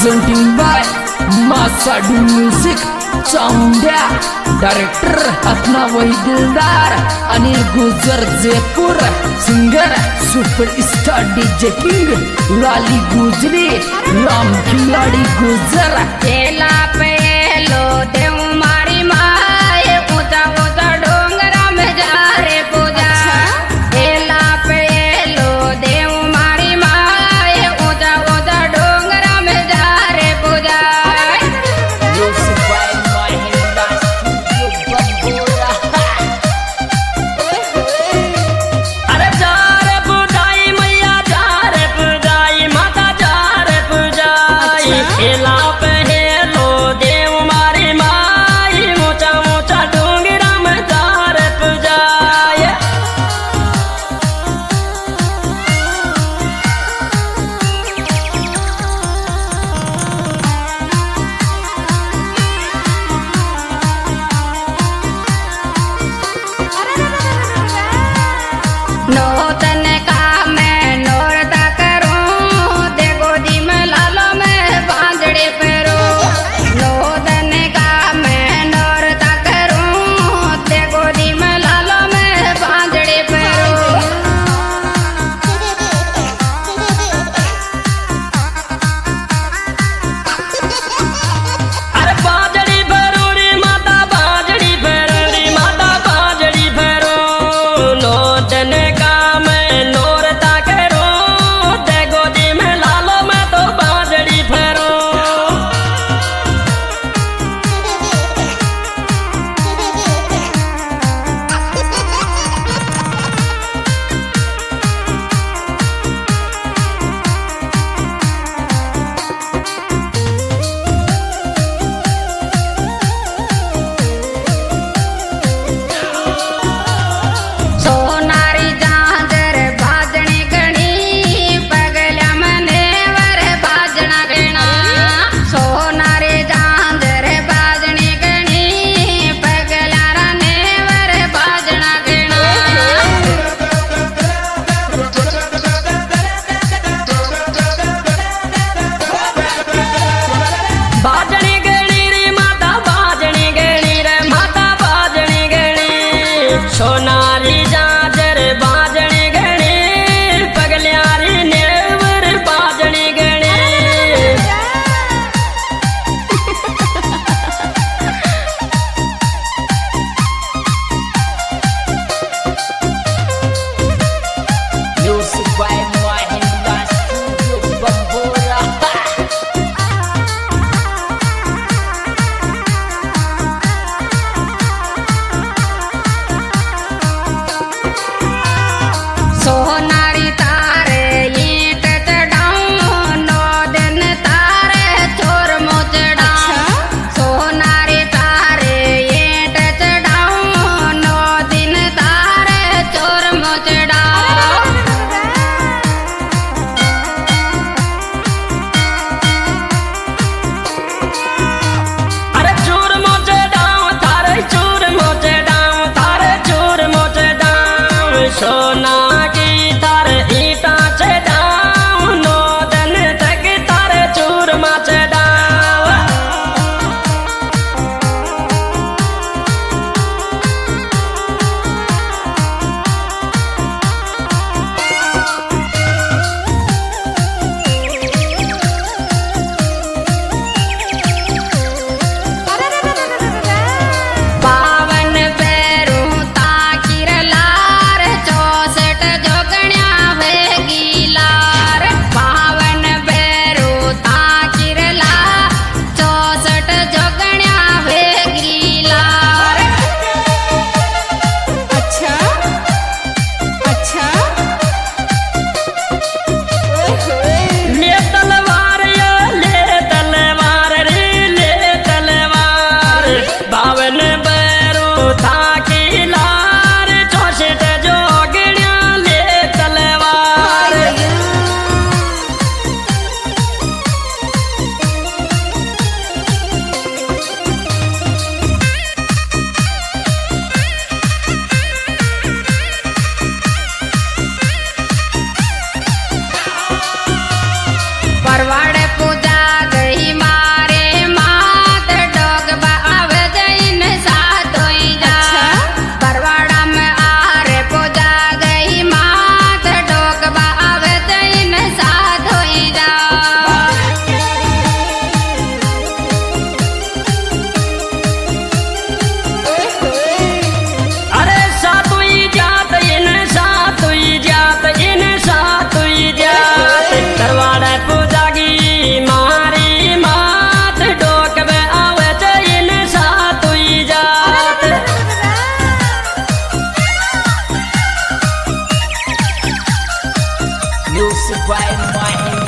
presenting by Masadu Music Chaundia, Director Hatna Wahidildar, Anil Gujar Jaipur, Singer Superstar DJ King, Lali Gujri, Ram Khiladi Gujar. केला पे लो देव मारी माए ऊंचा ऊंचा डोंगरा में जा रे पूजा केला पे लो देव मारी माए ऊंचा ऊंचा डोंगरा में जा रे पूजा अरे जा रे पूजाई मैया जा रे पूजाई माता जा रे पूजाई केला पे नौतन का मैं नौरता करूं दे गोदी में लालो में बांजड़े पैरों नौतन का मैं नौरता करूं दे गोदी में लालो में बांजड़े पैरों अरे बांजड़ी भरूरी माता बांजड़ी भरूरी माता बांजड़ी भरो नौतन सोनारी जाजर बाजनी गणी पगल्यारी नेवर बाजनी गणी Music by Mahinda Studio Bambora. Music by Mahi